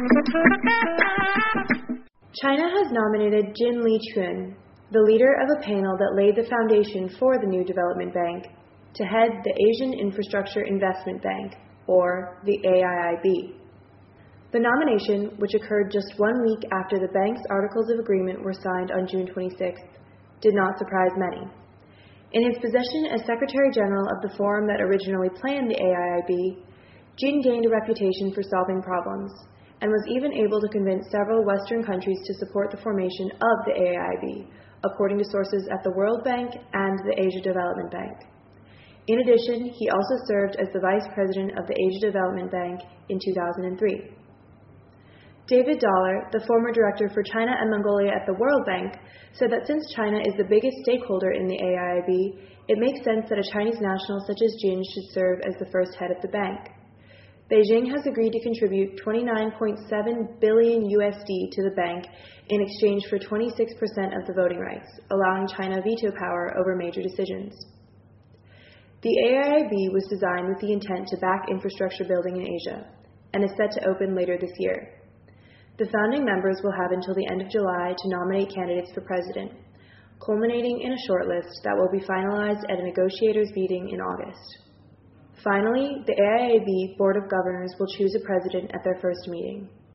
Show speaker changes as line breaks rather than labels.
China has nominated Jin Liqun, the leader of a panel that laid the foundation for the new development bank, to head the Asian Infrastructure Investment Bank, or the AIIB. The nomination, which occurred just 1 week after the bank's Articles of Agreement were signed on June 26th, did not surprise many. In his position as Secretary General of the forum that originally planned the AIIB, Jin gained a reputation for solving problems, and was even able to convince several Western countries to support the formation of the AIIB, according to sources at the World Bank and the Asia Development Bank. In addition, he also served as the Vice President of the Asia Development Bank in 2003. David Dollar, the former director for China and Mongolia at the World Bank, said that since China is the biggest stakeholder in the AIIB, it makes sense that a Chinese national such as Jin should serve as the first head of the bank. Beijing has agreed to contribute $29.7 billion to the bank in exchange for 26% of the voting rights, allowing China veto power over major decisions. The AIIB was designed with the intent to back infrastructure building in Asia, and is set to open later this year. The founding members will have until the end of July to nominate candidates for president, culminating in a shortlist that will be finalized at a negotiators' meeting in August. Finally, the AIIB Board of Governors will choose a president at their first meeting.